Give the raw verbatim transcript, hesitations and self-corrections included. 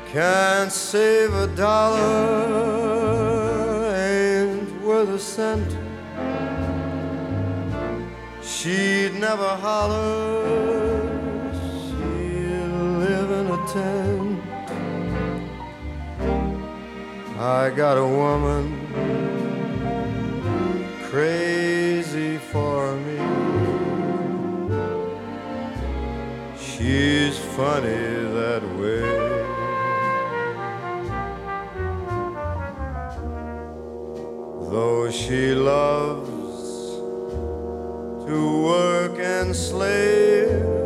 Can't save a dollar, ain't worth a cent. She'd never holler, she'd live in a tent. I got a woman crazy for me. She's funny that way. Though she loves to work and slave,